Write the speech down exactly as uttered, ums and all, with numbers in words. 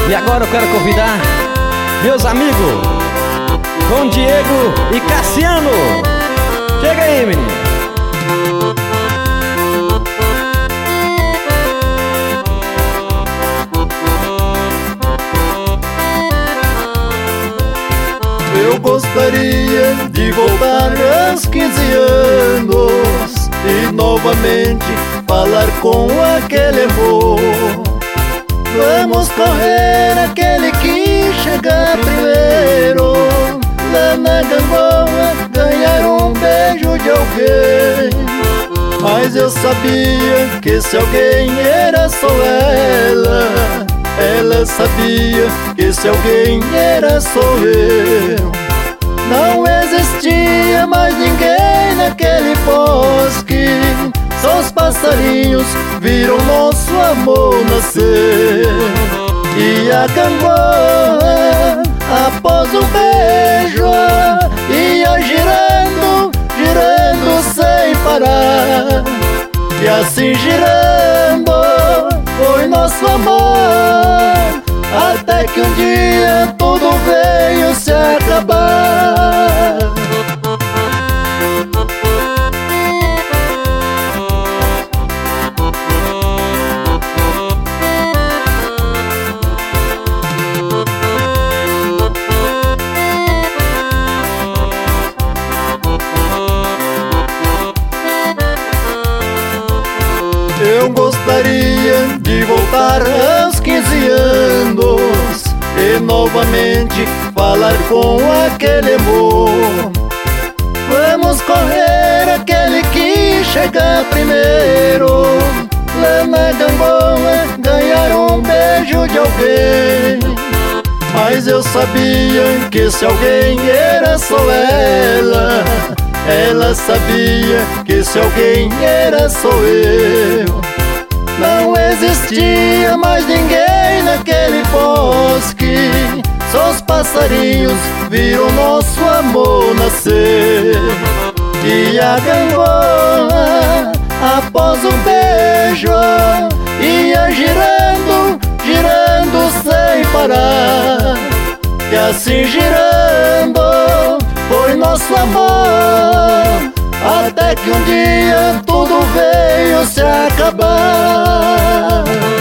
E agora eu quero convidar meus amigos Dom Diego e Cassiano. Chega aí, menino. Eu gostaria de voltar aos quinze anos e novamente falar com aquele amor. Vamos correr aquele que chegar primeiro, lá na Gamboa ganhar um beijo de alguém. Mas eu sabia que esse alguém era só ela. Ela sabia que esse alguém era só eu. Não existia mais ninguém naquele bosque, só os passarinhos viram nosso amor nascer. E a Gamboa, após o beijo, ia girando, girando sem parar. E assim girando foi nosso amor, até que um dia tudo veio se acabar. Eu gostaria de voltar aos quinze anos e novamente falar com aquele amor. Vamos correr aquele que chegar primeiro, lá na Gamboa ganhar um beijo de alguém. Mas eu sabia que esse alguém era só ela. Ela sabia que esse alguém era só eu. Não existia mais ninguém naquele bosque, só os passarinhos viram nosso amor nascer. E a Gamboa, após um beijo, ia girando, girando sem parar. E assim girando foi nosso amor, até que um dia tudo veio se acabar.